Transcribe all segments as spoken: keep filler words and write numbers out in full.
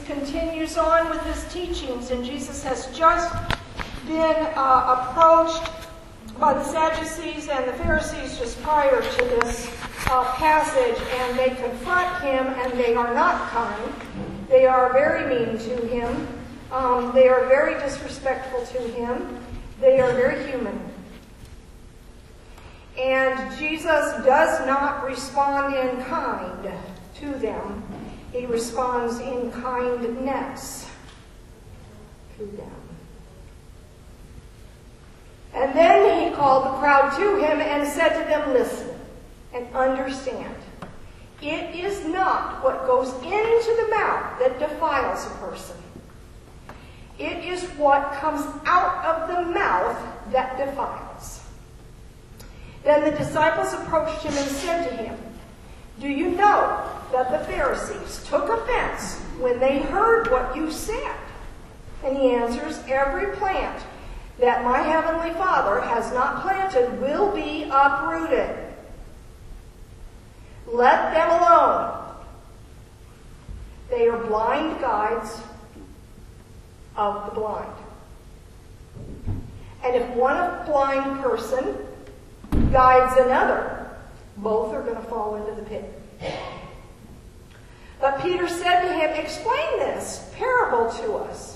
continues on with his teachings, and Jesus has just been uh, approached by the Sadducees and the Pharisees just prior to this uh, passage, and they confront him, and they are not kind. They are very mean to him. Um, they are very disrespectful to him. They are very human. And Jesus does not respond in kind to them. He responds in kindness to them. And then he called the crowd to him and said to them, listen and understand. It is not what goes into the mouth that defiles a person. It is what comes out of the mouth that defiles. Then the disciples approached him and said to him, do you know that the Pharisees took offense when they heard what you said? And he answers, every plant that my heavenly Father has not planted will be uprooted. Let them alone. They are blind guides of the blind. And if one blind person guides another, both are going to fall into the pit. But Peter said to him, explain this parable to us.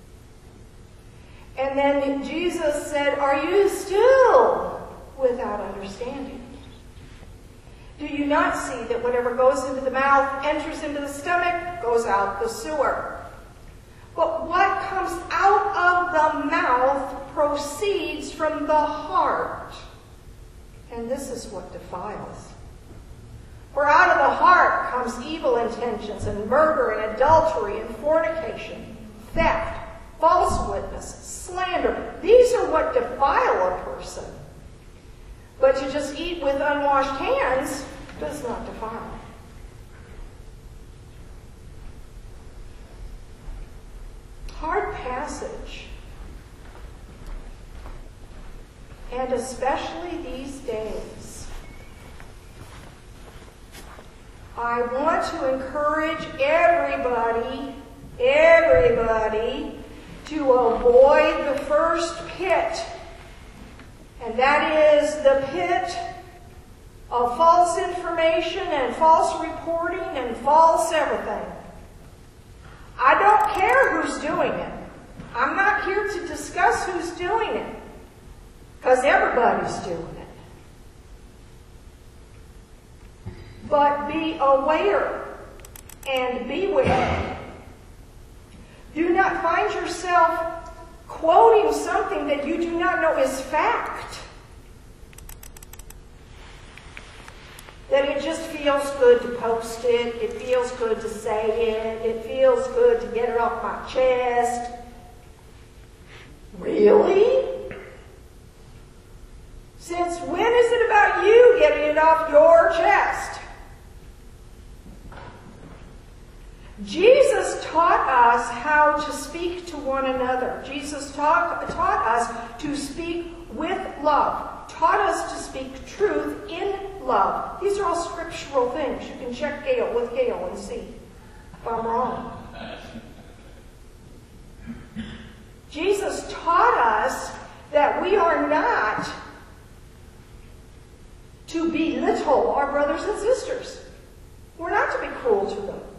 And then Jesus said, are you still without understanding? Do you not see that whatever goes into the mouth enters into the stomach, goes out the sewer? But what comes out of the mouth proceeds from the heart. And this is what defiles. For out of the heart comes evil intentions and murder and adultery and fornication, theft, false witness, slander. These are what defile a person. But to just eat with unwashed hands does not defile. Hard passage. And especially these days. I want to encourage everybody, everybody, to avoid the first pit. And that is the pit of false information and false reporting and false everything. I don't care who's doing it. I'm not here to discuss who's doing it, because everybody's doing it. But be aware and beware. Do not find yourself quoting something that you do not know is fact. That it just feels good to post it. It feels good to say it. It feels good to get it off my chest. Really? Since when is it about you getting it off your chest? Jesus taught us how to speak to one another. Jesus taught, taught us to speak with love. Taught us to speak truth in love. These are all scriptural things. You can check Gail with Gail and see if I'm wrong. Jesus taught us that we are not to belittle our brothers and sisters. We're not to be cruel to them.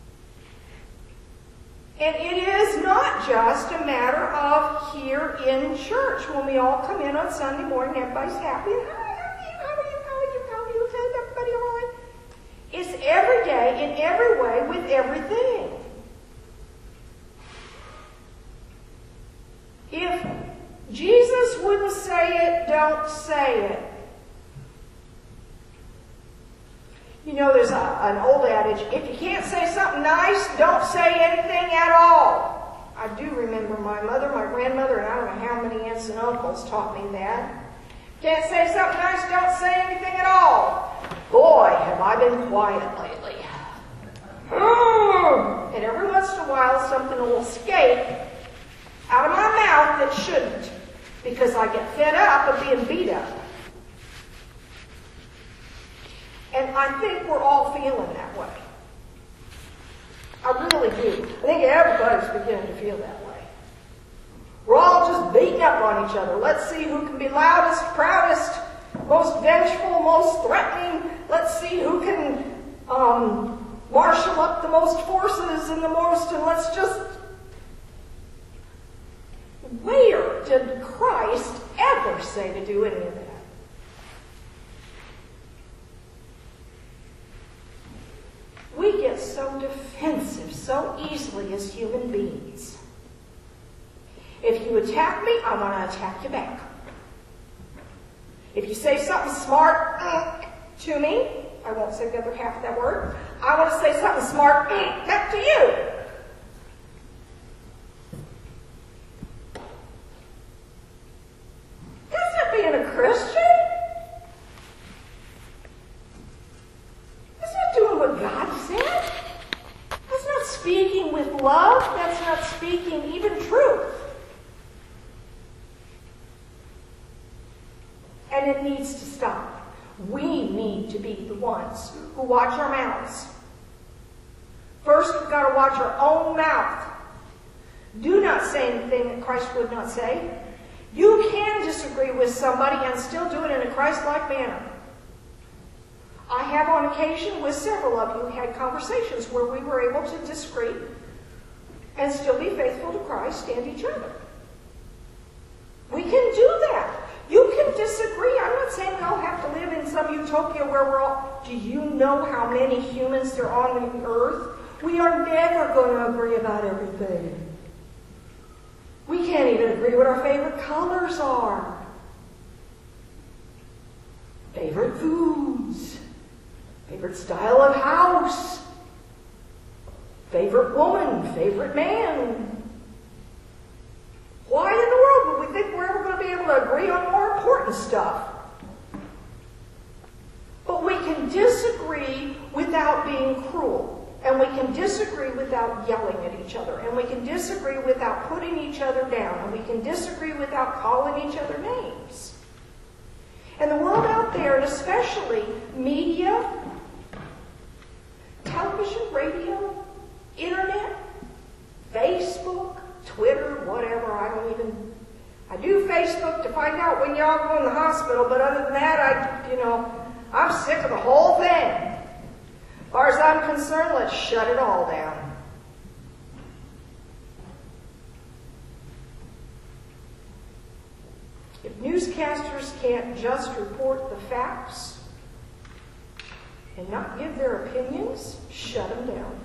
And it is not just a matter of here in church when we all come in on Sunday morning, everybody's happy. And, how are you? How are you? How are you? How are you? Is everybody all right? It's every day, in every way, with everything. If Jesus wouldn't say it, don't say it. You know, there's a, an old adage, if you can't say something nice, don't say anything at all. I do remember my mother, my grandmother, and I don't know how many aunts and uncles taught me that. Can't say something nice, don't say anything at all. Boy, have I been quiet lately. And every once in a while, something will escape out of my mouth that shouldn't, because I get fed up of being beat up. And I think we're all feeling that way. I really do. I think everybody's beginning to feel that way. We're all just beating up on each other. Let's see who can be loudest, proudest, most vengeful, most threatening. Let's see who can um, marshal up the most forces and the most, and let's just... Where did Christ ever say to do any of that? We get so defensive so easily as human beings. If you attack me, I'm going to attack you back. If you say something smart mm, to me, I won't say the other half of that word, I want to say something smart mm, back to you. That's not being a Christian. That's not doing what God said. That's not speaking with love. That's not speaking even truth. And it needs to stop. We need to be the ones who watch our mouths. First, we've got to watch our own mouth. Do not say anything that Christ would not say. You can disagree with somebody and still do it in a Christ-like manner. I have on occasion with several of you had conversations where we were able to disagree and still be faithful to Christ and each other. We can do that. You can disagree. I'm not saying we all have to live in some utopia where we're all... Do you know how many humans there are on the earth? We are never going to agree about everything. We can't even agree what our favorite colors are. Favorite foods. Favorite style of house. Favorite woman. Favorite man. Why in the world would we think we're ever going to be able to agree on more important stuff? But we can disagree without being cruel. And we can disagree without yelling at each other. And we can disagree without putting each other down. And we can disagree without calling each other names. And the world out there, and especially media, television, radio, internet, Facebook, Twitter, whatever, I don't even... I do Facebook to find out when y'all go in the hospital, but other than that, I, you know, I'm sick of the whole thing. As far as I'm concerned, let's shut it all down. If newscasters can't just report the facts and not give their opinions, shut them down.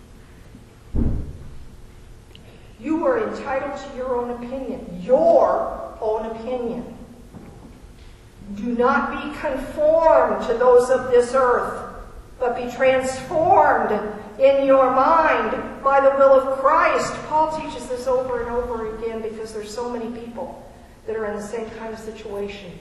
You are entitled to your own opinion. Your own opinion. Do not be conformed to those of this earth, but be transformed in your mind by the will of Christ. Paul teaches this over and over again because there's so many people that are in the same kind of situation.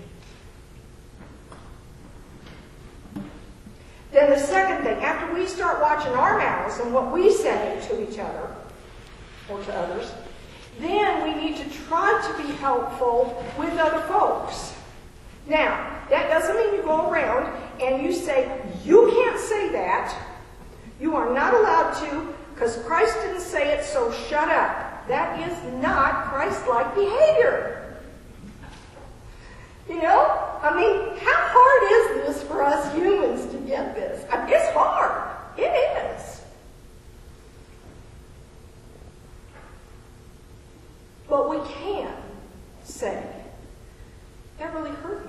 Then the second thing, after we start watching our mouths and what we say to each other, or to others, then we need to try to be helpful with other folks. Now, that doesn't mean you go around and you say, you can't say that. You are not allowed to, because Christ didn't say it, so shut up. That is not Christ-like behavior. You know? I mean, how hard is this for us humans to get this? I mean, it's hard. It is. But we can say, that really hurt me.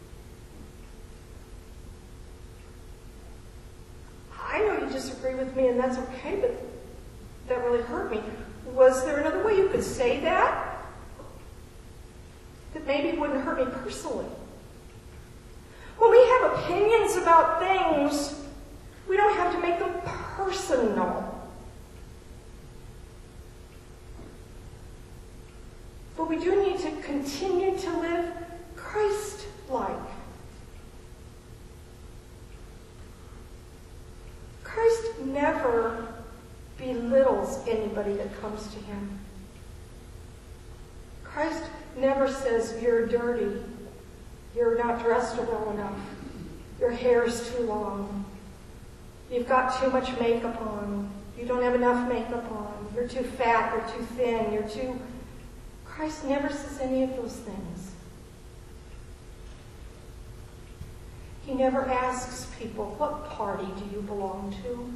I know you disagree with me and that's okay, but that really hurt me. Was there another way you could say that? That maybe wouldn't hurt me personally. When we have opinions about things, we don't have to make them personal. But we do need to continue to live Christ-like. Christ never belittles anybody that comes to him. Christ never says, you're dirty, you're not dressed well enough, your hair is too long, you've got too much makeup on, You don't have enough makeup on. You're too fat. You're too thin. You're too... Christ never says any of those things. He never asks people, what party do you belong to?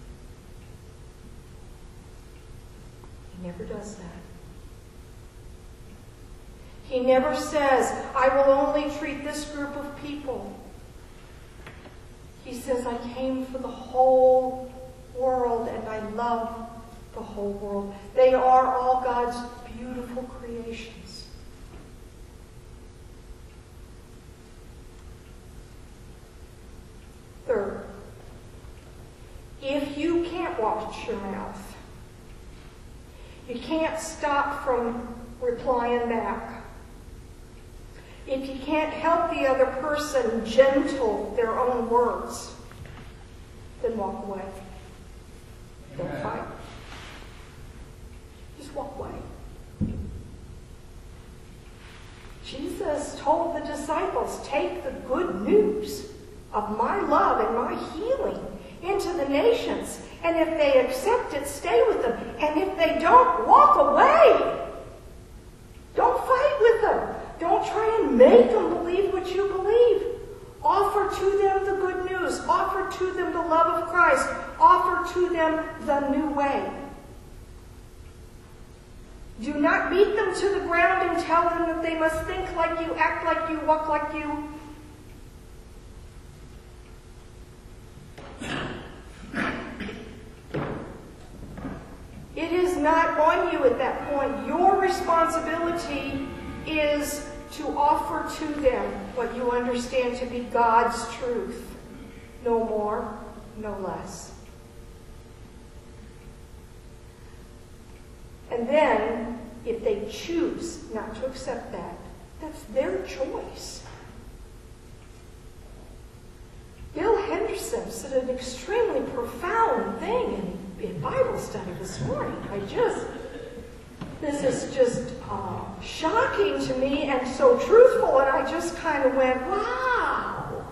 He never does that. He never says, I will only treat this group of people. He says, I came for the whole world and I love the whole world. They are all God's beautiful creations. Third, if you can't watch your mouth, you can't stop from replying back, if you can't help the other person gentle their own words, then walk away. Don't fight. Just walk away. Jesus told the disciples, take the good news of my love and my healing into the nations. And if they accept it, stay with them. And if they don't, walk away. Don't fight with them. Don't try and make them believe what you believe. Offer to them the good news. Offer to them the love of Christ. Offer to them the new way. Do not beat them to the ground and tell them that they must think like you, act like you, walk like you. It is not on you at that point. Your responsibility is to offer to them what you understand to be God's truth. No more, no less. And then, if they choose not to accept that, that's their choice. Bill Henderson said an extremely profound thing in, in Bible study this morning. I just, this is just uh, shocking to me and so truthful, and I just kind of went, wow.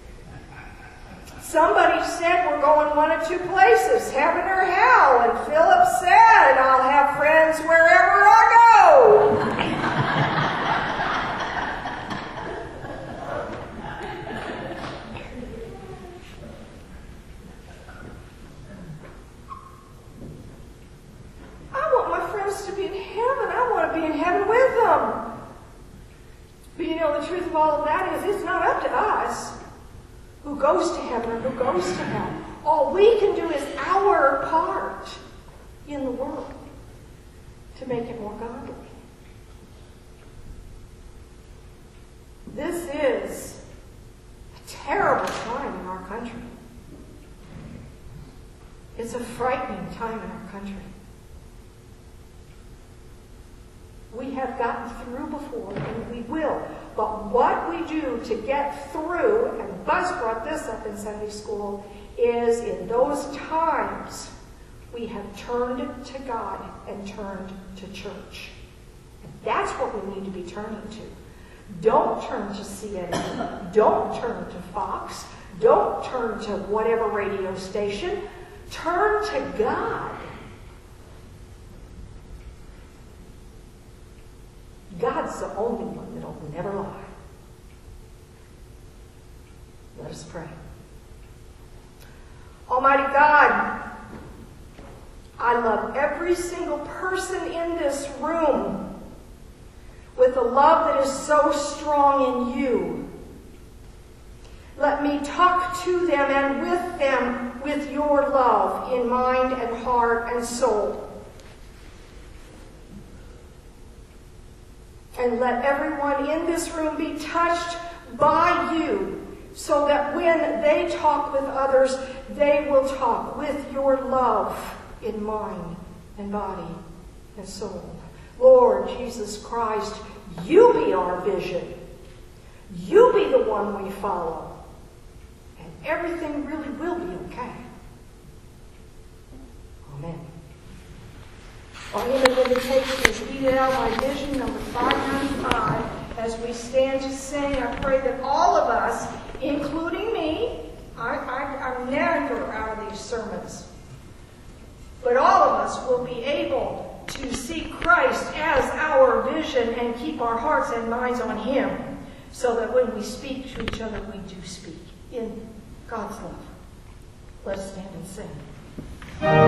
Somebody said we're going one of two places, heaven or hell, and Philip said, I'll have friends wherever I go. I want my friends to be in heaven. I want to be in heaven with them. But you know, the truth of all of that is it's not up to us who goes to heaven or who goes to hell. All we can do is our part in the world to make it more godly. This is a terrible time in our country. It's a frightening time in our country. We have gotten through before, and we will. But what we do to get through, and Buzz brought this up in Sunday school, is in those times we have turned to God and turned to church. And that's what we need to be turning to. Don't turn to C N N. Don't turn to Fox. Don't turn to whatever radio station. Turn to God. God's the only one that'll never lie. Let us pray. Almighty God, I love every single person in this room with a love that is so strong in you. Let me talk to them and with them with your love in mind and heart and soul. And let everyone in this room be touched by you so that when they talk with others, they will talk with your love in mind and body and soul. Lord Jesus Christ, you be our vision. You be the one we follow. And everything really will be okay. Amen. Our hymn of invitation is Lead It Out by Vision, number five ninety-five. As we stand to sing, I pray that all of us, including me, I, I, I'm never out of these sermons. But all of us will be able to see Christ as our vision and keep our hearts and minds on Him, so that when we speak to each other, we do speak in God's love. Let's stand and sing.